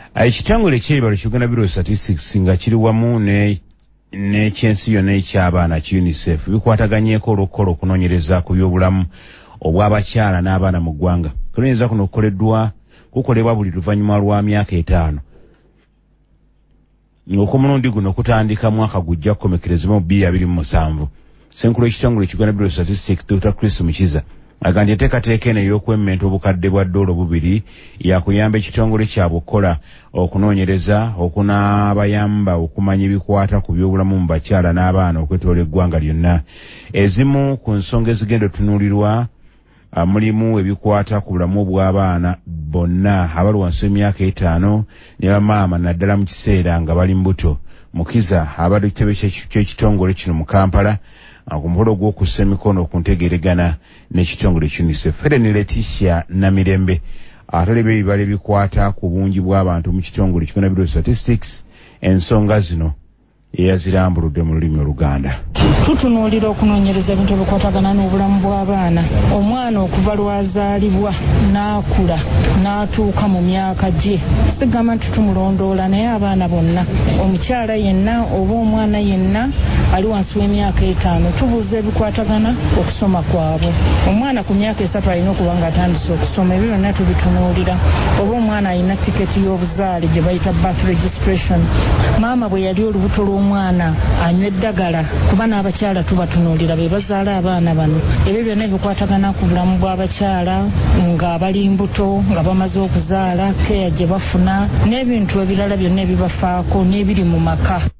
Ekitongole ky'ebibalo Uganda Bureau of Statistics nga kiri wamu n'ekyensi yonna eky'abaana ki UNICEF bikwataganyeeko olw'okukola okunoonyereza ku by'obulamu obw'abakyala n'abaana mu ggwanga. Okunoonyereza kuno kukolebwa buli luvannyuma lwa myaka 5. Ng'okumulundi guno kutandika mwaka gujja kukomekerezebwa mu 2027. Ssenkulu w'ekitongole Uganda Bureau of Statistics Dr. Chris Mukiza agambye enteekateeka eno ey'okwemmenta obukadde bwa $2 yakuyamba ekitongole kyabwe okukola okunoonyereza okunaabayamba okumanya ebikwata ku by'obulamu mu bakyala n'abaana okwetooloola eggwanga lyonna. Ezimu ku nsonga ezigenda otunuulirwa mulimu ebikwata ku bulamu bw'abaana bonna abali wansi w'emyaka 5 ne bamaama naddala mu kiseera nga bali mbuto. Mukiza abadde kitebe ky'ekitongole kino mu Kampala ku mukolo gw'okussa emikono ku ntegeeragana n'ekitongole ky'UNICEF. Helen Leticia Namirembe atolebwa ebibala ebikwata ku bungi bw'abantu mu kitongole Uganda Bureau of Statistics. Ensonga zino yazirambuludde mu lulimi Oluganda. Tutunuulira okunoonyereza ebintu ebikwatagana n'obulamu bw'abaana. Omwana okuva lwazaalibwa n'akula n'atuuka mu myaka gye. Sigamba nti tumulondoola naye abaana bonna, omukyala yenna oba omwana yenna ali wansi w'emyaka 5 tubuuza ebikwatagana okusoma kwabwe. Omwana ku myaka 3 alina okuba ng'atandise okusoma, ebyo byonna tubitunuulira. Oba omwana alina tiketi y'obuzaale gye bayita birth registration, maama bwe yali olubuto lw'omwana anywa eddagala, kuba n'abakyala tubatunuulira be bazaala abaana bano. Ebyo byonna ebikwatagana ku bulamu bw'abakyala nga bali mbuto, nga bamaze okuzaala, keya gye bafuna n'ebintu ebirala byonna ebibafaako n'ebiri mu maka.